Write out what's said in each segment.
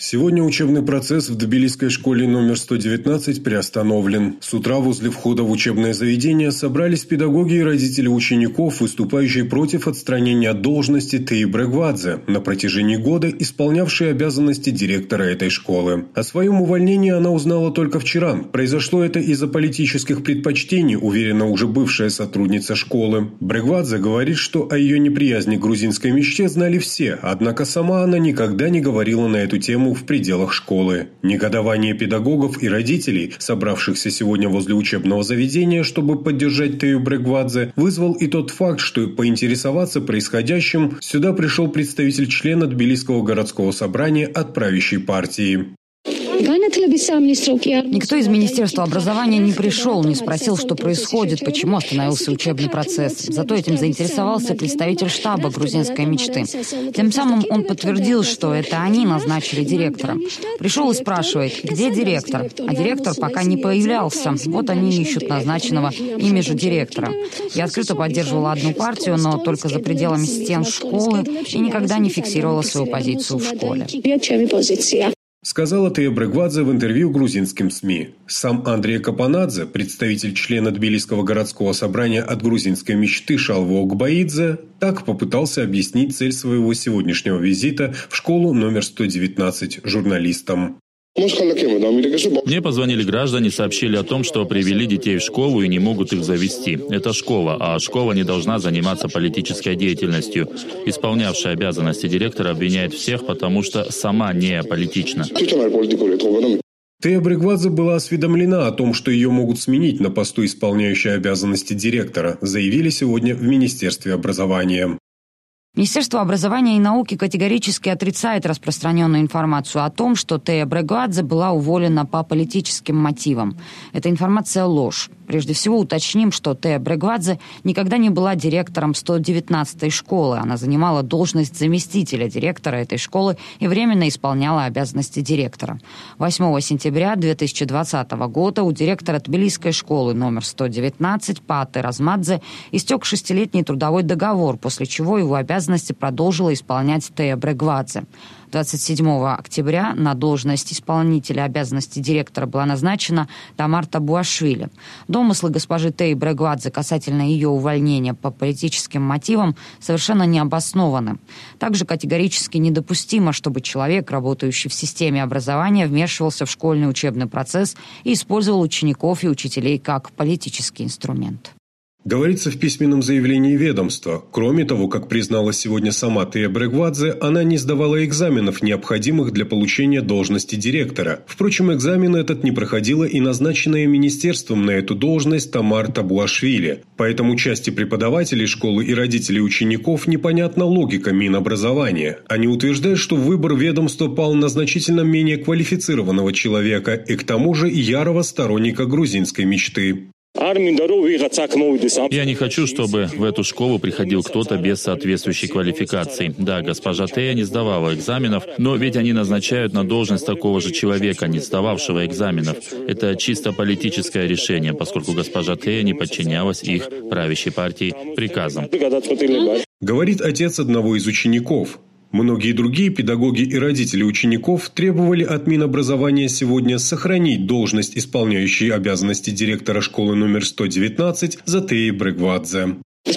Сегодня учебный процесс в Тбилисской школе номер 119 приостановлен. С утра возле входа в учебное заведение собрались педагоги и родители учеников, выступающие против отстранения от должности Теи Брегвадзе, на протяжении года исполнявшей обязанности директора этой школы. О своем увольнении она узнала только вчера. Произошло это из-за политических предпочтений, уверена уже бывшая сотрудница школы. Брегвадзе говорит, что о ее неприязни к грузинской мечте знали все, однако сама она никогда не говорила на эту тему в пределах школы. Негодование педагогов и родителей, собравшихся сегодня возле учебного заведения, чтобы поддержать Тею Брегвадзе, вызвал и тот факт, что поинтересоваться происходящим сюда пришел представитель члена Тбилисского городского собрания от правящей партии. Никто из Министерства образования не пришел, не спросил, что происходит, почему остановился учебный процесс. Зато этим заинтересовался представитель штаба грузинской мечты. Тем самым он подтвердил, что это они назначили директора. Пришел и спрашивает, где директор? А директор пока не появлялся. Вот они ищут назначенного ими же директора. Я открыто поддерживала одну партию, но только за пределами стен школы и никогда не фиксировала свою позицию в школе. Сказала Тея Брегвадзе в интервью грузинским СМИ. Сам Андрей Капанадзе, представитель члена Тбилисского городского собрания от грузинской мечты Шалва Окбаидзе, так попытался объяснить цель своего сегодняшнего визита в школу номер 119 журналистам. Мне позвонили граждане, сообщили о том, что привели детей в школу и не могут их завести. Это школа, а школа не должна заниматься политической деятельностью. Исполнявшая обязанности директора обвиняет всех, потому что сама не аполитична. Тея Брегвадзе была осведомлена о том, что ее могут сменить на посту исполняющей обязанности директора, заявили сегодня в Министерстве образования. Министерство образования и науки категорически отрицает распространенную информацию о том, что Тея Брегвадзе была уволена по политическим мотивам. Эта информация – ложь. Прежде всего уточним, что Тея Брегвадзе никогда не была директором 119-й школы. Она занимала должность заместителя директора этой школы и временно исполняла обязанности директора. 8 сентября 2020 года у директора Тбилисской школы номер 119 Паты Размадзе истек 6-летний трудовой договор, после чего его обязанности продолжила исполнять Тея Брегвадзе. 27 октября на должность исполнителя обязанностей директора была назначена Тамар Табуашвили. Домыслы госпожи Теи Брегвадзе касательно ее увольнения по политическим мотивам совершенно не обоснованы. Также категорически недопустимо, чтобы человек, работающий в системе образования, вмешивался в школьный учебный процесс и использовал учеников и учителей как политический инструмент. Говорится в письменном заявлении ведомства. Кроме того, как призналась сегодня сама Тея Брегвадзе, она не сдавала экзаменов, необходимых для получения должности директора. Впрочем, экзамен этот не проходила и назначенная министерством на эту должность Тамар Табуашвили. Поэтому части преподавателей школы и родителей учеников непонятна логика Минобразования. Они утверждают, что выбор ведомства пал на значительно менее квалифицированного человека и к тому же ярого сторонника грузинской мечты. Я не хочу, чтобы в эту школу приходил кто-то без соответствующей квалификации. Да, госпожа Тея не сдавала экзаменов, но ведь они назначают на должность такого же человека, не сдававшего экзаменов. Это чисто политическое решение, поскольку госпожа Тея не подчинялась их правящей партии приказам. Говорит отец одного из учеников. Многие другие педагоги и родители учеников требовали от Минобразования сегодня сохранить должность исполняющей обязанности директора школы номер 119 за Теей Брегвадзе.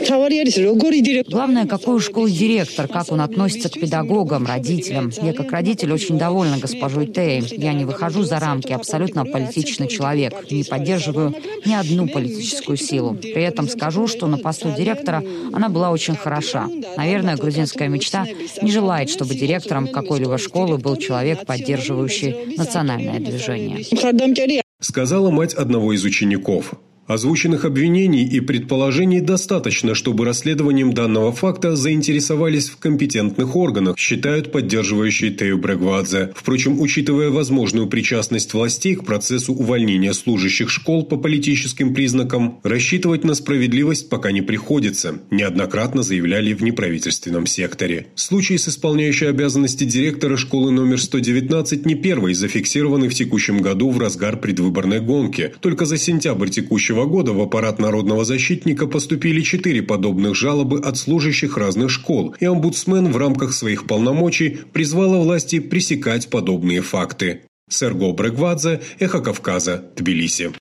Главное, какой у школы директор, как он относится к педагогам, родителям. Я как родитель очень довольна госпожой Теей. Я не выхожу за рамки, абсолютно аполитичный человек. Не поддерживаю ни одну политическую силу. При этом скажу, что на посту директора она была очень хороша. Наверное, грузинская мечта не желает, чтобы директором какой-либо школы был человек, поддерживающий национальное движение. Сказала мать одного из учеников. Озвученных обвинений и предположений достаточно, чтобы расследованием данного факта заинтересовались в компетентных органах, считают поддерживающие Тею Брегвадзе. Впрочем, учитывая возможную причастность властей к процессу увольнения служащих школ по политическим признакам, рассчитывать на справедливость пока не приходится, неоднократно заявляли в неправительственном секторе. Случай с исполняющей обязанности директора школы номер 119 не первый, зафиксированный в текущем году в разгар предвыборной гонки. Только за сентябрь текущего текущего года в аппарат народного защитника поступили 4 подобных жалобы от служащих разных школ, и омбудсмен в рамках своих полномочий призвала власти пресекать подобные факты. Серго Брегвадзе, Эхо Кавказа, Тбилиси.